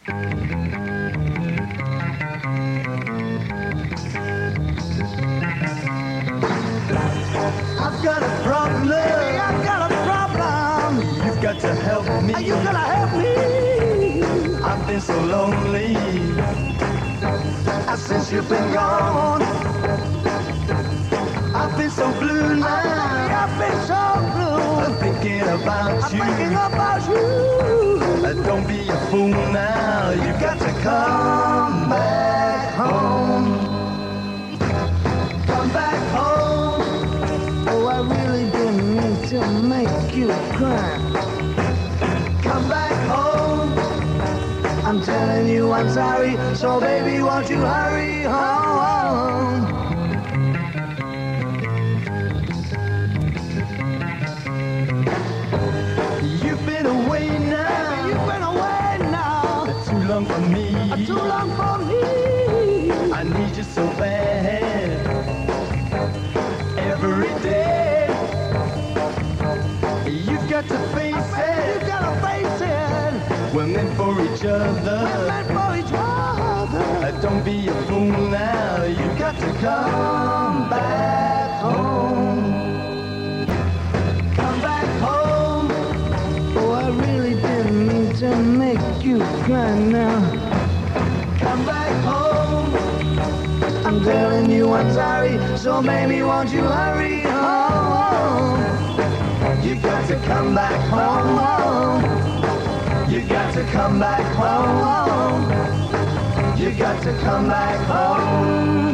I've got a problem. Baby, I've got a problem. You've got to help me. You gotta help me. I've been so lonely since you've been gone. I've been so blue now. I've been so blue. I'm thinking about you. I'm thinking about you. Don't be a fool now. You got to come back home. Come back home. Oh, I really didn't mean to make you cry. Come back home. I'm telling you I'm sorry. So baby, won't you hurry home? You've been away now. You've been away now. Too long for me. Too long for me. I need you so bad. Every day. You've got to face it. You've got to face it. We're meant for each other. We're meant for each other. Don't be a fool now. You've got to come back home. Come back home. Oh, I really didn't mean to make you cry now. Come back home. I'm telling you I'm sorry. So baby, won't you hurry home? You got to come back home. You got to come back home. You got to come back home.